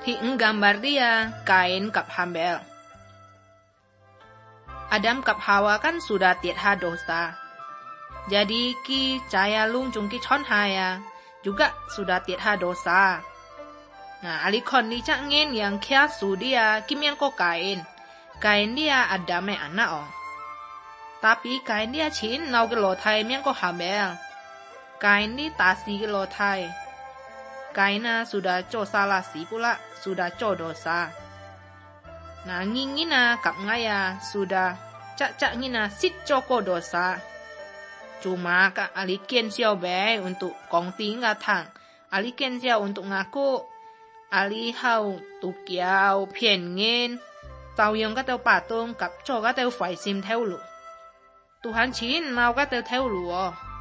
ที่menggambar dia KainกับHabel. AdamกับHawa kan sudah tiada dosa. Jadi ki caya lung jungki chon haya juga sudah tiada dosa. Nah, alikon ni cak ngin yang kia su dia kimian ko Kain. Kain dia Adam anak oh. Tapi Kain dia chin nau ke lo thai mian ko Habel. Kain ni tasi ke lo thai. Kaina sudah co salah si pula, sudah co dosa. Nah, ngingina kap ngaya sudah cak ngina sit coko dosa. Cuma ka aliken siao bay untuk kongti ngatang, aliken siao untuk ngaku, ali hau tukiao pian ngin, tao yang ka tao patung kap co ka tao phải sim theo lu. Tuhan chin mau ka tao theo lu oh.